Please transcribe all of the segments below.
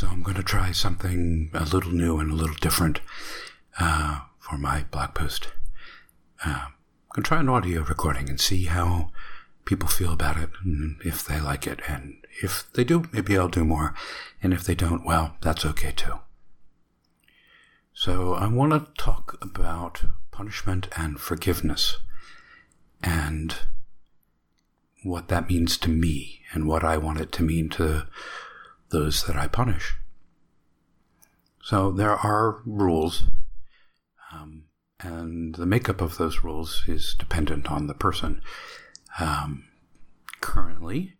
So I'm going to try something a little new and a little different for my blog post. I'm going to try an audio recording and see how people feel about it, and if they like it. And if they do, maybe I'll do more. And if they don't, well, that's okay too. So I want to talk about punishment and forgiveness and what that means to me and what I want it to mean to those that I punish. So there are rules, and the makeup of those rules is dependent on the person. Currently,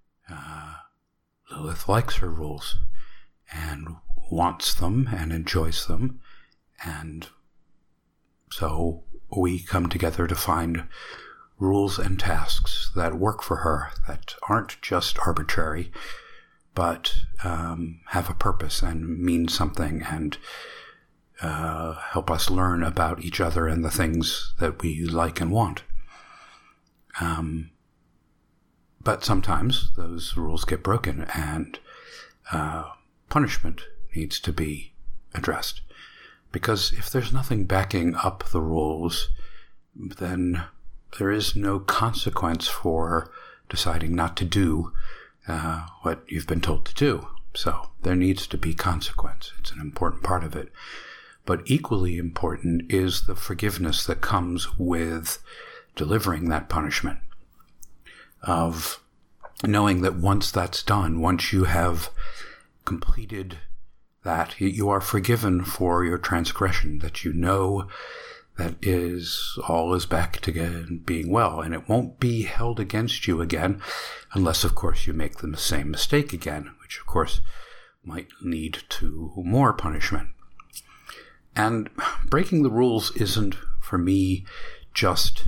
Lilith likes her rules and wants them and enjoys them, and so we come together to find rules and tasks that work for her, that aren't just arbitrary, but have a purpose and mean something and help us learn about each other and the things that we like and want. But sometimes those rules get broken and punishment needs to be addressed. Because if there's nothing backing up the rules, then there is no consequence for deciding not to do what you've been told to do. So there needs to be consequence. It's an important part of it. But equally important is the forgiveness that comes with delivering that punishment, of knowing that once that's done, once you have completed that, you are forgiven for your transgression, that you know that all is back to being well, and it won't be held against you again, unless, of course, you make the same mistake again, which, of course, might lead to more punishment. And breaking the rules isn't, for me, just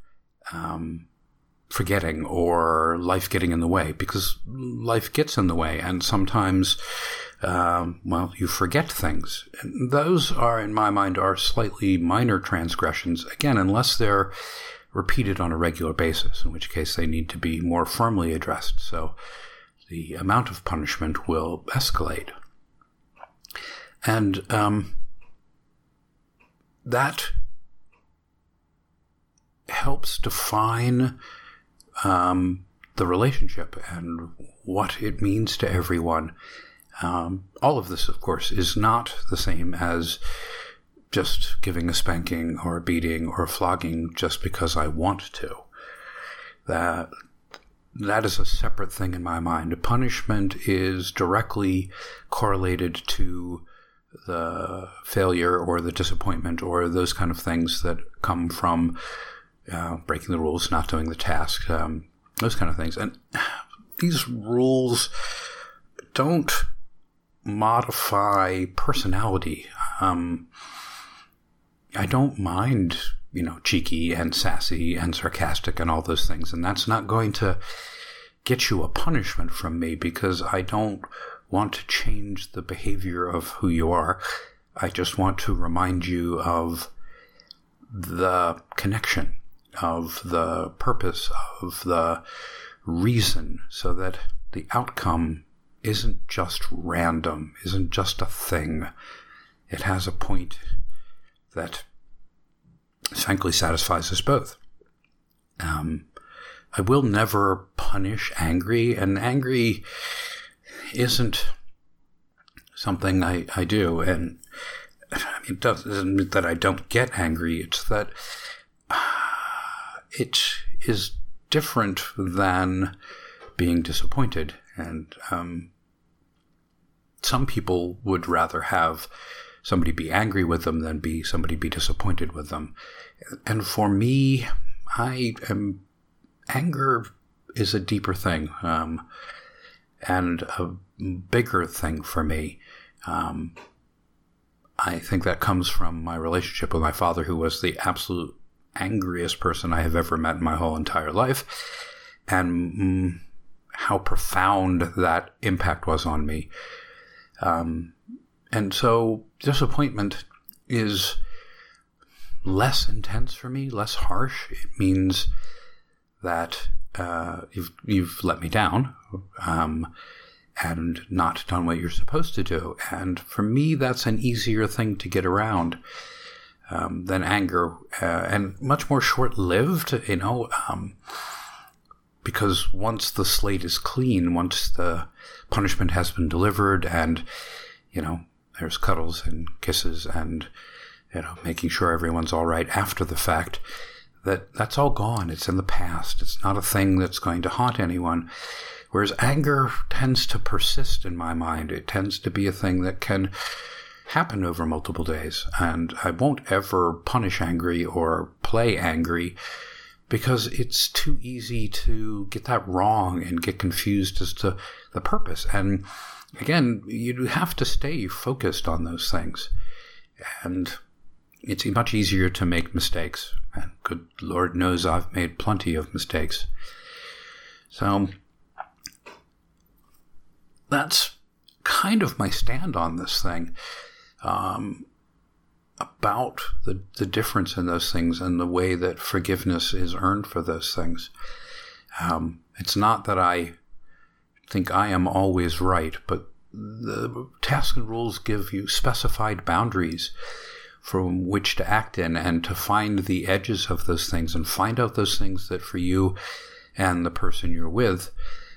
forgetting or life getting in the way, because life gets in the way, and sometimes you forget things. And those are, in my mind, are slightly minor transgressions, again, unless they're repeated on a regular basis, in which case they need to be more firmly addressed. So the amount of punishment will escalate. And that helps define the relationship and what it means to everyone. All of this, of course, is not the same as just giving a spanking or a beating or a flogging just because I want to. That is a separate thing in my mind. Punishment is directly correlated to the failure or the disappointment or those kind of things that come from breaking the rules, not doing the task, those kind of things. And these rules don't modify personality. I don't mind, cheeky and sassy and sarcastic and all those things. And that's not going to get you a punishment from me, because I don't want to change the behavior of who you are. I just want to remind you of the connection, of the purpose, of the reason, so that the outcome isn't just random, isn't just a thing. It has a point that frankly satisfies us both. I will never punish angry, and angry isn't something I do. And it doesn't mean that I don't get angry. It's that it is different than being disappointed. And some people would rather have somebody be angry with them than somebody be disappointed with them. And for me, anger is a deeper thing, and a bigger thing for me. I think that comes from my relationship with my father, who was the absolute angriest person I have ever met in my whole entire life, and how profound that impact was on me. And so disappointment is less intense for me, less harsh. It means that you've let me down, and not done what you're supposed to do. And for me, that's an easier thing to get around than anger, and much more short-lived, because once the slate is clean, once the punishment has been delivered and, there's cuddles and kisses and, making sure everyone's all right after the fact, that's all gone. It's in the past. It's not a thing that's going to haunt anyone. Whereas anger tends to persist in my mind. It tends to be a thing that can happen over multiple days. And I won't ever punish angry or play angry because it's too easy to get that wrong and get confused as to the purpose. And again, you have to stay focused on those things. And it's much easier to make mistakes. And good Lord knows I've made plenty of mistakes. So that's kind of my stand on this thing, about the difference in those things and the way that forgiveness is earned for those things. It's not that I think I am always right, but the tasks and rules give you specified boundaries from which to act in and to find the edges of those things and find out those things that for you and the person you're with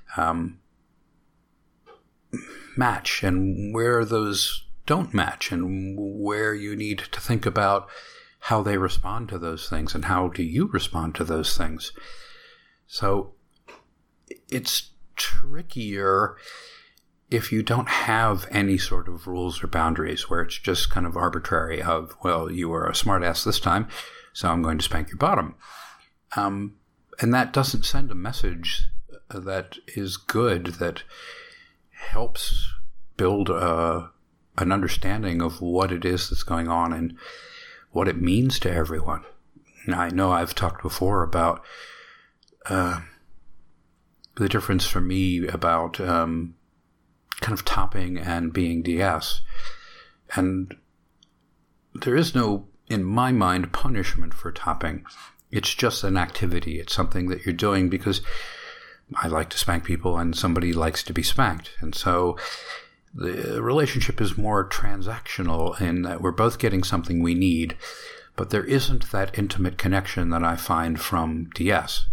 match, and where those don't match, and where you need to think about how they respond to those things and how do you respond to those things. So it's trickier if you don't have any sort of rules or boundaries, where it's just kind of arbitrary of, well, you were a smartass this time, so I'm going to spank your bottom. And that doesn't send a message that is good, that helps build an understanding of what it is that's going on and what it means to everyone. Now, I know I've talked before about the difference for me about kind of topping and being DS. And there is no, in my mind, punishment for topping. It's just an activity. It's something that you're doing because I like to spank people and somebody likes to be spanked. And so the relationship is more transactional in that we're both getting something we need, but there isn't that intimate connection that I find from DS.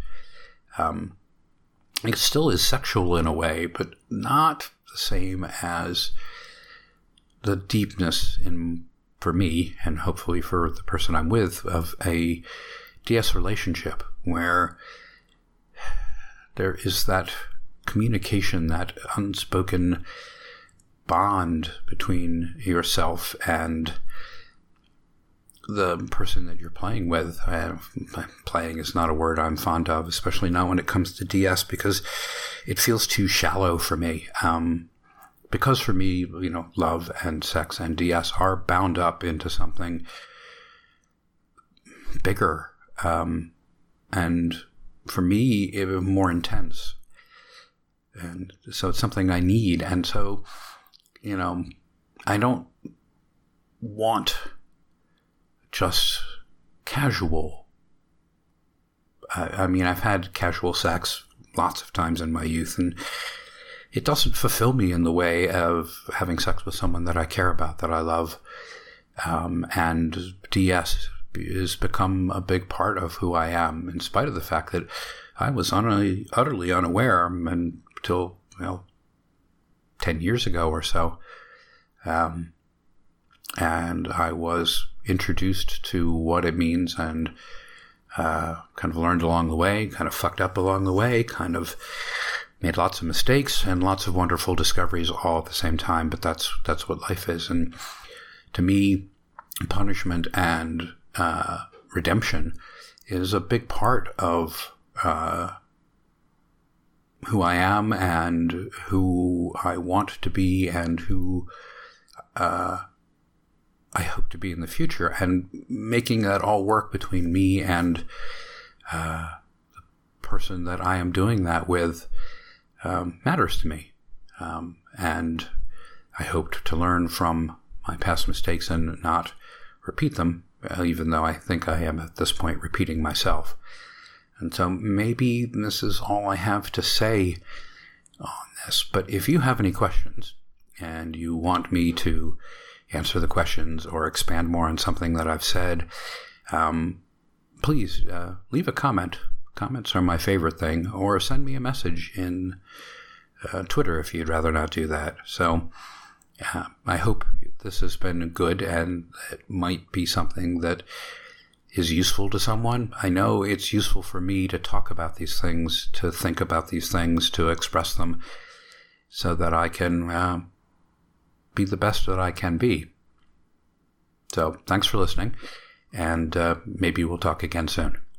It still is sexual in a way, but not the same as the deepness for me, and hopefully for the person I'm with, of a DS relationship where there is that communication, that unspoken bond between yourself and the person that you're playing with. Playing is not a word I'm fond of, especially not when it comes to DS, because it feels too shallow for me. Because for me, love and sex and DS are bound up into something bigger, and for me, even more intense. And so it's something I need. And so, I don't want just casual. I've had casual sex lots of times in my youth, and it doesn't fulfill me in the way of having sex with someone that I care about, that I love. And DS has become a big part of who I am, in spite of the fact that I was utterly unaware until 10 years ago or so. And I was introduced to what it means and kind of learned along the way, kind of fucked up along the way, kind of made lots of mistakes and lots of wonderful discoveries all at the same time. But that's what life is. And to me, punishment and redemption is a big part of who I am and who I want to be and who I hope to be in the future. And making that all work between me and the person that I am doing that with matters to me. And I hoped to learn from my past mistakes and not repeat them, even though I think I am at this point repeating myself. And so maybe this is all I have to say on this. But if you have any questions and you want me to answer the questions or expand more on something that I've said, please leave a comment. Comments are my favorite thing. Or send me a message in Twitter if you'd rather not do that. So I hope this has been good, and it might be something that is useful to someone. I know it's useful for me to talk about these things, to think about these things, to express them, so that I can be the best that I can be. So thanks for listening, and maybe we'll talk again soon.